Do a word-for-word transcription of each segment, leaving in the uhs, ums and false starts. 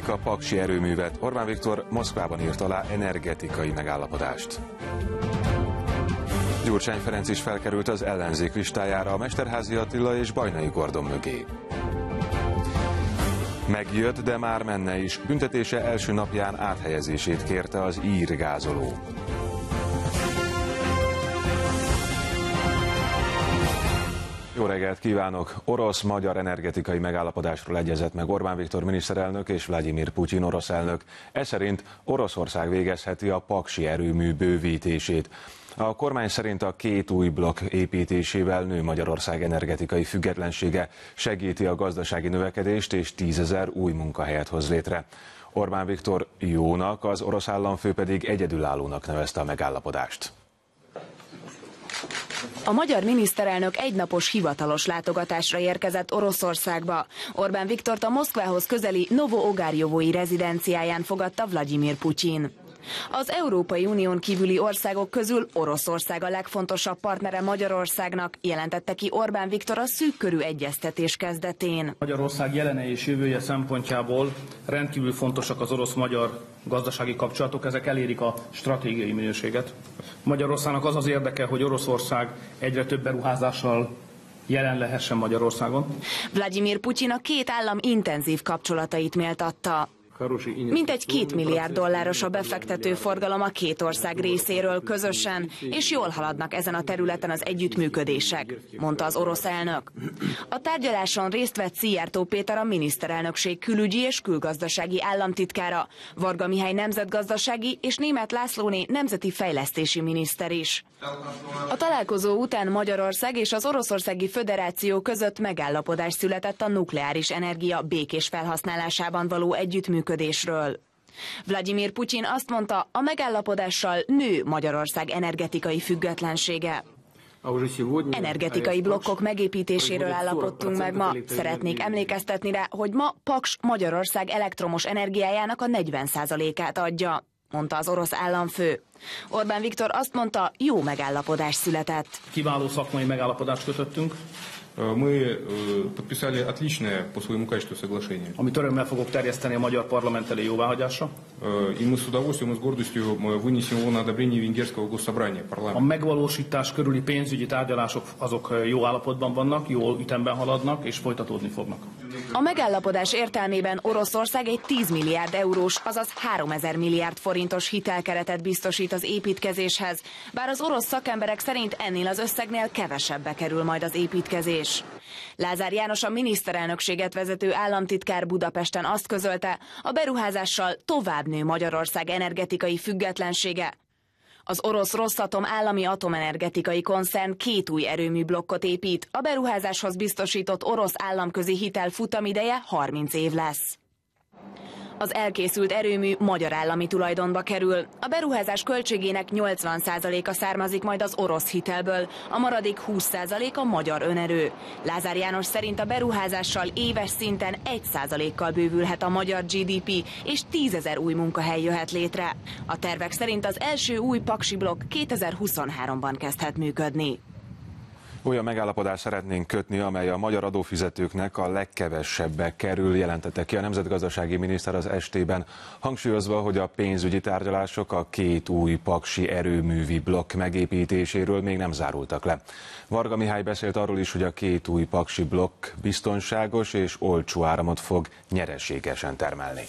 építik a paksi erőművet. Orbán Viktor Moszkvában írt alá energetikai megállapodást. Gyurcsány Ferenc is felkerült az ellenzék listájára, a Mesterházy Attila és Bajnai Gordon mögé. Megjött, de már menne is. Büntetése első napján áthelyezését kérte az ír gázoló. Jó reggelt kívánok! Orosz-magyar energetikai megállapodásról egyezett meg Orbán Viktor miniszterelnök és Vlagyimir Putyin orosz elnök. Ez szerint Oroszország végezheti a paksi erőmű bővítését. A kormány szerint a két új blokk építésével nő Magyarország energetikai függetlensége, segíti a gazdasági növekedést és tízezer új munkahelyet hoz létre. Orbán Viktor jónak, az orosz államfő pedig egyedülállónak nevezte a megállapodást. A magyar miniszterelnök egynapos hivatalos látogatásra érkezett Oroszországba. Orbán Viktort a Moszkvához közeli Novo-Ogárjovói rezidenciáján fogadta Vlagyimir Putyin. Az Európai Unión kívüli országok közül Oroszország a legfontosabb partnere Magyarországnak, jelentette ki Orbán Viktor a szűkkörű egyeztetés kezdetén. Magyarország jelene és jövője szempontjából rendkívül fontosak az orosz-magyar gazdasági kapcsolatok, ezek elérik a stratégiai minőséget. Magyarországnak az az érdeke, hogy Oroszország egyre több beruházással jelen lehessen Magyarországon. Vlagyimir Putyin a két állam intenzív kapcsolatait méltatta. Mintegy két milliárd dolláros a befektető forgalom a két ország részéről közösen, és jól haladnak ezen a területen az együttműködések, mondta az orosz elnök. A tárgyaláson részt vett Szijjártó Péter, a miniszterelnökség külügyi és külgazdasági államtitkára, Varga Mihály nemzetgazdasági és Németh Lászlóné nemzeti fejlesztési miniszter is. A találkozó után Magyarország és az Oroszországi Föderáció között megállapodás született a nukleáris energia békés felhasználásában való együttműködésről. Vlagyimir Putyin azt mondta, a megállapodással nő Magyarország energetikai függetlensége. Energetikai blokkok megépítéséről állapodtunk meg ma. Szeretnék emlékeztetni rá, hogy ma Paks Magyarország elektromos energiájának a negyven százalékát adja, mondta az orosz államfő. Orbán Viktor azt mondta, jó megállapodás született. Kiváló szakmai megállapodást kötöttünk. Мы подписали отличное по своему качеству соглашение. Amit örömmel fogok terjeszteni a magyar parlament elé jóváhagyásra. И мы с удовольствием и с гордостью вынесем его на одобрение венгерского госсобрания парламента. A megvalósítás körüli pénzügyi tárgyalások azok jó állapotban vannak, jó ütemben haladnak és folytatódni fognak. A megállapodás értelmében Oroszország egy tíz milliárd eurós, azaz háromezer milliárd forintos hitelkeretet biztosít az építkezéshez, bár az orosz szakemberek szerint ennél az összegnél kevesebbe kerül majd az építkezés. Lázár János, a miniszterelnökséget vezető államtitkár Budapesten azt közölte, a beruházással tovább nő Magyarország energetikai függetlensége. Az orosz Rosszatom állami atomenergetikai koncern két új erőműblokkot épít, a beruházáshoz biztosított orosz államközi hitel futamideje harminc év lesz. Az elkészült erőmű magyar állami tulajdonba kerül. A beruházás költségének nyolcvan százaléka származik majd az orosz hitelből, a maradék húsz százalék a magyar önerő. Lázár János szerint a beruházással éves szinten egy százalékkal bővülhet a magyar gé dé pé, és tízezer új munkahely jöhet létre. A tervek szerint az első új paksi blokk kétezer-huszonháromban kezdhet működni. Olyan megállapodást szeretnénk kötni, amely a magyar adófizetőknek a legkevesebbe kerül, jelentette ki a nemzetgazdasági miniszter az estében, hangsúlyozva, hogy a pénzügyi tárgyalások a két új paksi erőművi blokk megépítéséről még nem zárultak le. Varga Mihály beszélt arról is, hogy a két új paksi blokk biztonságos és olcsó áramot fog nyereségesen termelni.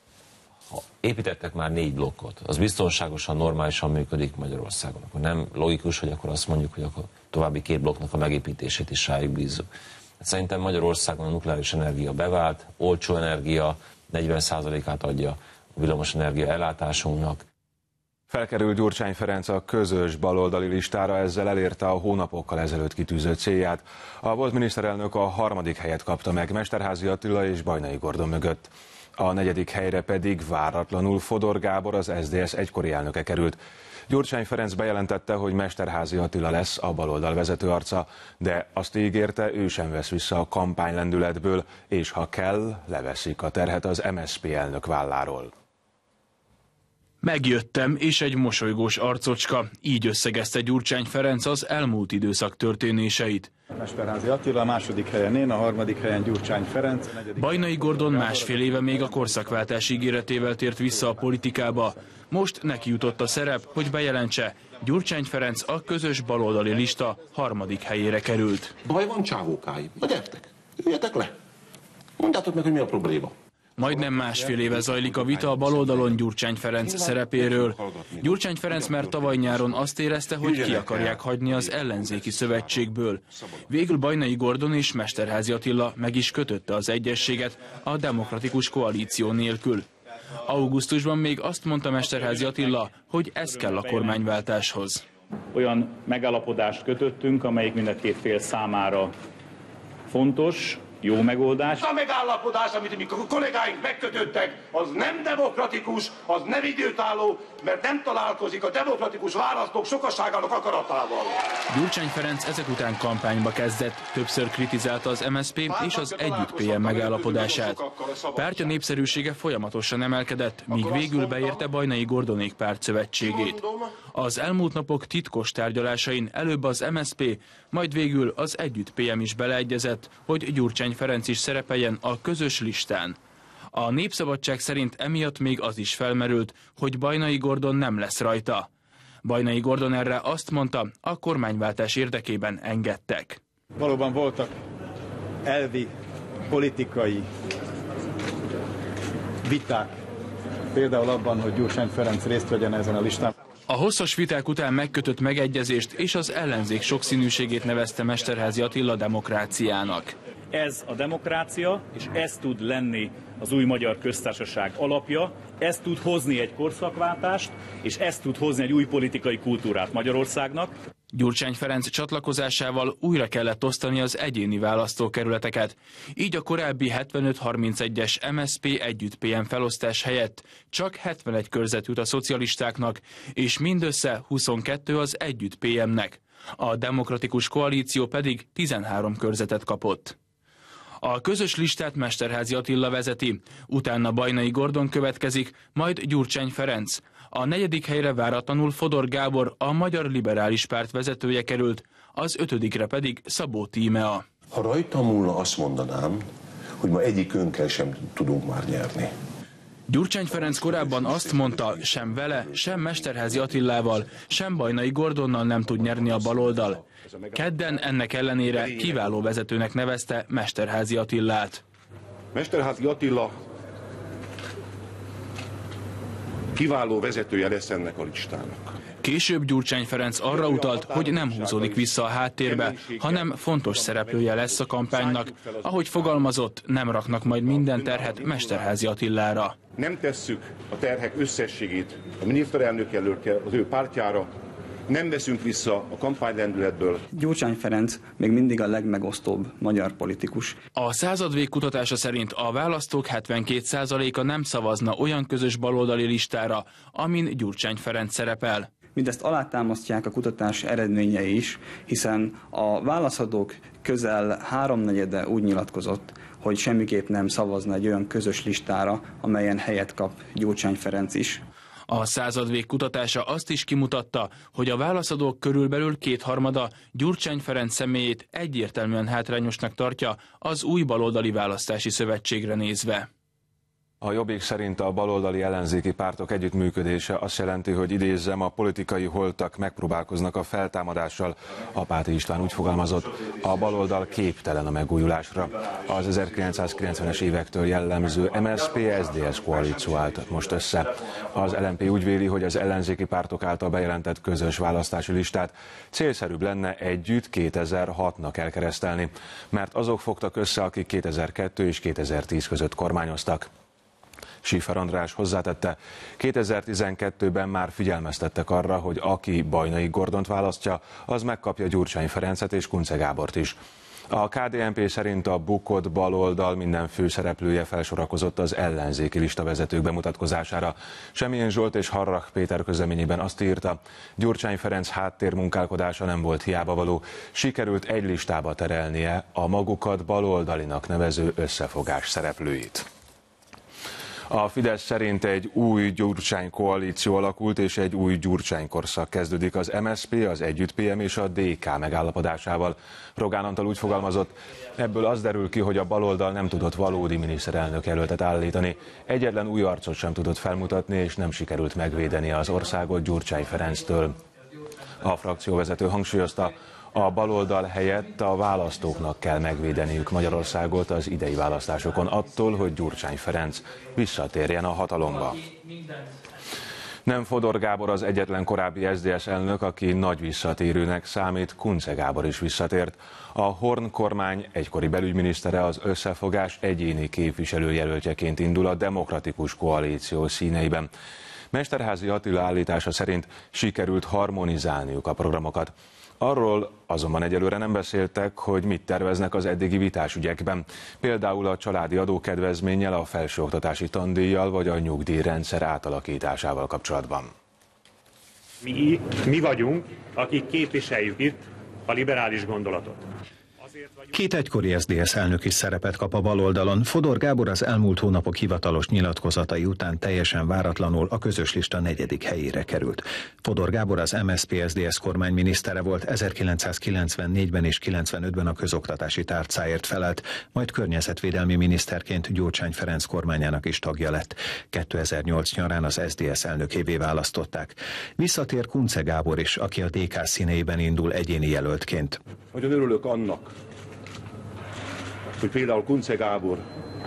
Ha építettek már négy blokkot, az biztonságosan, normálisan működik Magyarországon, akkor nem logikus, hogy akkor azt mondjuk, hogy akkor további két blokknak a megépítését is rájuk bízzuk. Szerintem Magyarországon a nukleáris energia bevált, olcsó energia, negyven százalékát adja a villamosenergia ellátásunknak. Felkerült Gyurcsány Ferenc a közös baloldali listára, ezzel elérte a hónapokkal ezelőtt kitűzött célját. A volt miniszterelnök a harmadik helyet kapta meg Mesterházy Attila és Bajnai Gordon mögött. A negyedik helyre pedig váratlanul Fodor Gábor, az es zé dé es egykori elnöke került. Gyurcsány Ferenc bejelentette, hogy Mesterházy Attila lesz a baloldal vezető arca, de azt ígérte, ő sem vesz vissza a kampánylendületből, és ha kell, leveszik a terhet az em es zé pé elnök válláról. Megjöttem, és egy mosolygós arcocska, így összegezte Gyurcsány Ferenc az elmúlt időszak történéseit. Mesterházy Attila a második helyen én, a harmadik helyen Gyurcsány Ferenc. Bajnai Gordon másfél éve még a korszakváltás ígéretével tért vissza a politikába. Most neki jutott a szerep, hogy bejelentse, Gyurcsány Ferenc a közös baloldali lista harmadik helyére került. Baj van, csávókáim. Na gyertek, üljetek le. Mondjátok meg, hogy mi a probléma. Majdnem másfél éve zajlik a vita a baloldalon Gyurcsány Ferenc szerepéről. Gyurcsány Ferenc már tavaly nyáron azt érezte, hogy ki akarják hagyni az ellenzéki szövetségből. Végül Bajnai Gordon és Mesterházy Attila meg is kötötte az egyezséget a demokratikus koalíció nélkül. Augusztusban még azt mondta Mesterházy Attila, hogy ez kell a kormányváltáshoz. Olyan megállapodást kötöttünk, amelyik mind a két fél számára fontos, jó megoldás. A megállapodás, amit mi kollégáink megkötöttek, az nem demokratikus, az nem időtálló, mert nem találkozik a demokratikus választók sokaságának akaratával. Gyurcsány Ferenc ezek után kampányba kezdett, többször kritizálta az em es zé pé és az Együtt pé em megállapodását. Pártja népszerűsége folyamatosan emelkedett, míg végül beérte Bajnai Gordonék pártszövetségét. Az elmúlt napok titkos tárgyalásain előbb az em es zé pé, majd végül az Együtt pé em is beleegyezett, hogy Gyurcsány Ferenc is szerepeljen a közös listán. A Népszabadság szerint emiatt még az is felmerült, hogy Bajnai Gordon nem lesz rajta. Bajnai Gordon erre azt mondta, a kormányváltás érdekében engedtek. Valóban voltak elvi, politikai viták, például abban, hogy Gyurcsány Ferenc részt vegyen ezen a listán. A hosszas viták után megkötött megegyezést és az ellenzék sokszínűségét nevezte Mesterházy Attila demokráciának. Ez a demokrácia, és ez tud lenni az új magyar köztársaság alapja, ez tud hozni egy korszakváltást, és ez tud hozni egy új politikai kultúrát Magyarországnak. Gyurcsány Ferenc csatlakozásával újra kellett osztani az egyéni választókerületeket. Így a korábbi hetvenöt harmincegyes em es zé pé Együtt pé em felosztás helyett csak hetvenegy körzet jut a szocialistáknak, és mindössze huszonkettő az Együtt pé emnek. A demokratikus koalíció pedig tizenhárom körzetet kapott. A közös listát Mesterházy Attila vezeti, utána Bajnai Gordon következik, majd Gyurcsány Ferenc. A negyedik helyre váratlanul Fodor Gábor, a Magyar Liberális Párt vezetője került, az ötödikre pedig Szabó Tímea. Ha rajta múlna, azt mondanám, hogy ma egyikünkkel sem tudunk már nyerni. Gyurcsány Ferenc korábban azt mondta, sem vele, sem Mesterházy Attilával, sem Bajnai Gordonnal nem tud nyerni a baloldal. Kedden ennek ellenére kiváló vezetőnek nevezte Mesterházy Attilát. Mesterházy Attila kiváló vezetője lesz ennek a listának. Később Gyurcsány Ferenc arra utalt, hogy nem húzódik vissza a háttérbe, hanem fontos szereplője lesz a kampánynak. Ahogy fogalmazott, nem raknak majd minden terhet Mesterházy Attilára. Nem tesszük a terhek összességét a miniszterelnök jelöltje az ő pártjára, nem veszünk vissza a kampánylendületből. Gyurcsány Ferenc még mindig a legmegosztóbb magyar politikus. A századvég kutatása szerint a választók hetvenkét százaléka nem szavazna olyan közös baloldali listára, amin Gyurcsány Ferenc szerepel. Mindezt alátámasztják a kutatás eredményei is, hiszen a válaszadók közel háromnegyede úgy nyilatkozott, hogy semmiképp nem szavazna egy olyan közös listára, amelyen helyet kap Gyurcsány Ferenc is. A századvég kutatása azt is kimutatta, hogy a válaszadók körülbelül kétharmada Gyurcsány Ferenc személyét egyértelműen hátrányosnak tartja az új baloldali választási szövetségre nézve. A Jobbik szerint a baloldali ellenzéki pártok együttműködése azt jelenti, hogy idézzem, a politikai holtak megpróbálkoznak a feltámadással. Apáti István úgy fogalmazott, a baloldal képtelen a megújulásra. Az ezerkilencszázkilencvenes évektől jellemző em es zé pé es dé es koalíció állt most össze. Az el em pé úgy véli, hogy az ellenzéki pártok által bejelentett közös választási listát célszerűbb lenne együtt kétezer-hatnak elkeresztelni, mert azok fogtak össze, akik kétezer-kettő és kétezer-tíz között kormányoztak. Schiffer András hozzátette, kétezer-tizenkettőben már figyelmeztettek arra, hogy aki Bajnai Gordont választja, az megkapja Gyurcsány Ferencet és Kunce Gábort is. A ká dé en pé szerint a bukott baloldal minden főszereplője felsorakozott az ellenzéki listavezetők bemutatkozására. Semjén Zsolt és Harrach Péter közleményében azt írta, Gyurcsány Ferenc háttérmunkálkodása nem volt hiábavaló, sikerült egy listába terelnie a magukat baloldalinak nevező összefogás szereplőit. A Fidesz szerint egy új Gyurcsány koalíció alakult, és egy új Gyurcsány korszak kezdődik az em es zé pé, az Együtt pé em és a dé ká megállapodásával. Rogán Antal úgy fogalmazott, ebből az derül ki, hogy a baloldal nem tudott valódi miniszterelnök jelöltet állítani. Egyetlen új arcot sem tudott felmutatni, és nem sikerült megvédeni az országot Gyurcsány Ferenctől. A frakcióvezető hangsúlyozta, a baloldal helyett a választóknak kell megvédeniük Magyarországot az idei választásokon attól, hogy Gyurcsány Ferenc visszatérjen a hatalomba. Nem Fodor Gábor az egyetlen korábbi es zé dé es elnök, aki nagy visszatérőnek számít, Kunce Gábor is visszatért. A Horn kormány egykori belügyminisztere az Összefogás egyéni képviselőjelöltjeként indul a Demokratikus Koalíció színeiben. Mesterházy Attila állítása szerint sikerült harmonizálniuk a programokat. Arról azonban egyelőre nem beszéltek, hogy mit terveznek az eddigi vitás ügyekben. Például a családi adókedvezménnyel, a felsőoktatási tandíjjal vagy a nyugdíjrendszer átalakításával kapcsolatban. Mi, mi vagyunk, akik képviseljük itt a liberális gondolatot. Két egykori es zé dé es elnök is szerepet kap a baloldalon. Fodor Gábor az elmúlt hónapok hivatalos nyilatkozatai után teljesen váratlanul a közös lista negyedik helyére került. Fodor Gábor az em es zé pé es zé dé es kormány minisztere volt, ezerkilencszázkilencvennégyben és kilencvenötben a közoktatási tárcáért felelt, majd környezetvédelmi miniszterként Gyurcsány Ferenc kormányának is tagja lett. kétezer-nyolc nyarán az es zé dé es elnökévé választották. Visszatér Kunce Gábor is, aki a dé ká színeiben indul egyéni jelöltként. Nagyon örülök annak, hogy például Kunce Gábor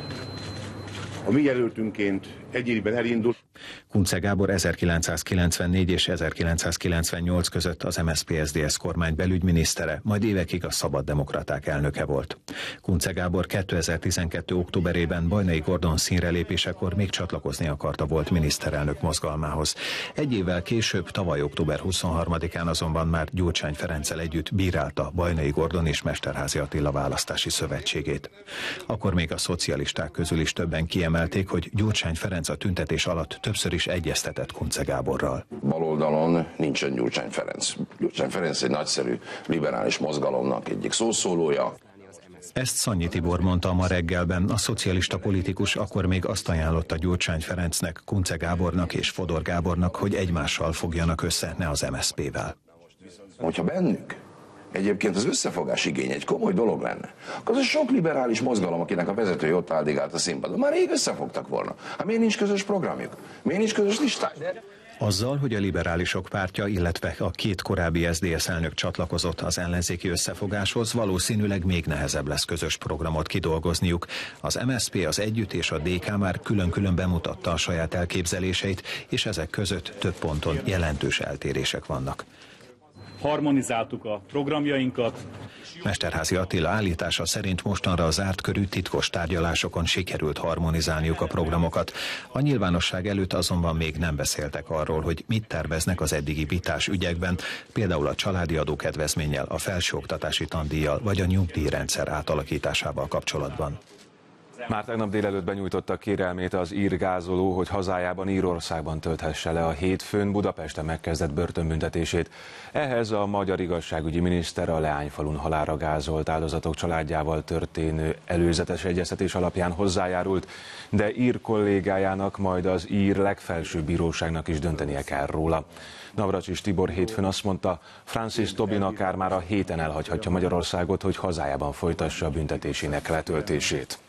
a mi jelöltünként egyéniben elindul. Kunce Gábor ezerkilencszázkilencvennégy és ezerkilencszázkilencvennyolc között az em es zé pé es zé dé es kormány belügyminisztere, majd évekig a Szabaddemokraták elnöke volt. Kunce Gábor kétezer-tizenkettő októberében Bajnai Gordon színre lépésekor még csatlakozni akart a volt miniszterelnök mozgalmához. Egy évvel később, tavaly október huszonharmadikán azonban már Gyurcsány Ferenccel együtt bírálta Bajnai Gordon és Mesterházy Attila választási szövetségét. Akkor még a szocialisták közül is többen kiemelték, hogy Gyurcsány Ferenc a tüntetés alatt többször is egyeztetett Kunce Gáborral. Baloldalon nincsen Gyurcsány Ferenc. Gyurcsány Ferenc egy nagyszerű liberális mozgalomnak egyik szószólója. Ezt Szanyi Tibor mondta ma reggelben, a szocialista politikus akkor még azt ajánlotta Gyurcsány Ferencnek, Kunce Gábornak és Fodor Gábornak, hogy egymással fogjanak össze, ne az em es zé pé-vel. Hogyha bennük egyébként az összefogás igény egy komoly dolog lenne, akkor az a sok liberális mozgalom, akinek a vezetője ott áldigált a színpadon, már rég összefogtak volna. Hát miért nincs közös programjuk? Miért nincs közös listájuk? Azzal, hogy a liberálisok pártja, illetve a két korábbi es zé dé es elnök csatlakozott az ellenzéki összefogáshoz, valószínűleg még nehezebb lesz közös programot kidolgozniuk. Az em es zé pé, az Együtt és a dé ká már külön-külön bemutatta a saját elképzeléseit, és ezek között több ponton jelentős eltérések vannak. Harmonizáltuk a programjainkat. Mesterházy Attila állítása szerint mostanra a zárt körű titkos tárgyalásokon sikerült harmonizálniuk a programokat. A nyilvánosság előtt azonban még nem beszéltek arról, hogy mit terveznek az eddigi vitás ügyekben, például a családi adókedvezménnyel, a felsőoktatási tandíjjal vagy a nyugdíjrendszer átalakításával kapcsolatban. Már tegnap délelőtt benyújtotta kérelmét az ír gázoló, hogy hazájában, Írországban tölthesse le a hétfőn Budapesten megkezdett börtönbüntetését. Ehhez a magyar igazságügyi miniszter a Leányfalun halálra gázolt áldozatok családjával történő előzetes egyeztetés alapján hozzájárult, de ír kollégájának, majd az ír legfelsőbb bíróságnak is döntenie kell róla. Navracsics Tibor hétfőn azt mondta, Francis Tobin akár már a héten elhagyhatja Magyarországot, hogy hazájában folytassa a büntetésének letöltését.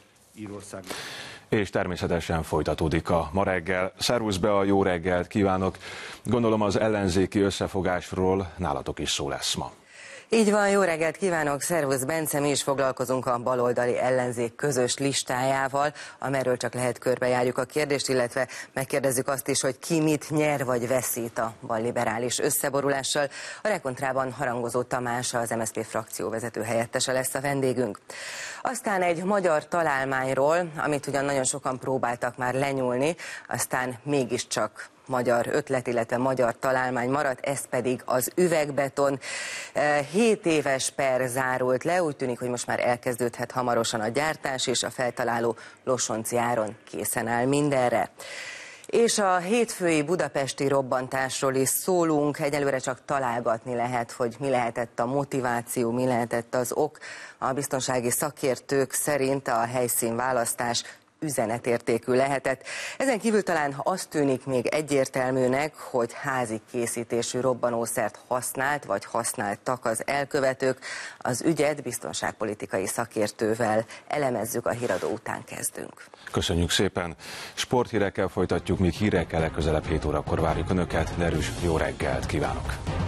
És természetesen folytatódik a ma reggel. Szervusz be, a jó reggelt kívánok! Gondolom az ellenzéki összefogásról nálatok is szó lesz ma. Így van, jó reggelt kívánok, szervusz Bence, mi is foglalkozunk a baloldali ellenzék közös listájával, amelyről csak lehet körbejárjuk a kérdést, illetve megkérdezzük azt is, hogy ki mit nyer vagy veszít a balliberális összeborulással. A Rekontrában Harangozó Tamás, az em es zé pé frakcióvezető helyettese lesz a vendégünk. Aztán egy magyar találmányról, amit ugyan nagyon sokan próbáltak már lenyúlni, aztán mégiscsak magyar ötlet, illetve magyar találmány maradt, ez pedig az üvegbeton. Hét éves per zárult le, úgy tűnik, hogy most már elkezdődhet hamarosan a gyártás, és a feltaláló Losonci Áron készen áll mindenre. És a hétfői budapesti robbantásról is szólunk, egyelőre csak találgatni lehet, hogy mi lehetett a motiváció, mi lehetett az ok. A biztonsági szakértők szerint a helyszínválasztás üzenetértékű lehetett. Ezen kívül talán az tűnik még egyértelműnek, hogy házi készítésű robbanószert használt vagy használtak az elkövetők. Az ügyet biztonságpolitikai szakértővel elemezzük, a híradó után kezdünk. Köszönjük szépen. Sporthírekkel folytatjuk, míg hírekkel legközelebb hét órakor várjuk Önöket. Erős jó reggelt kívánok!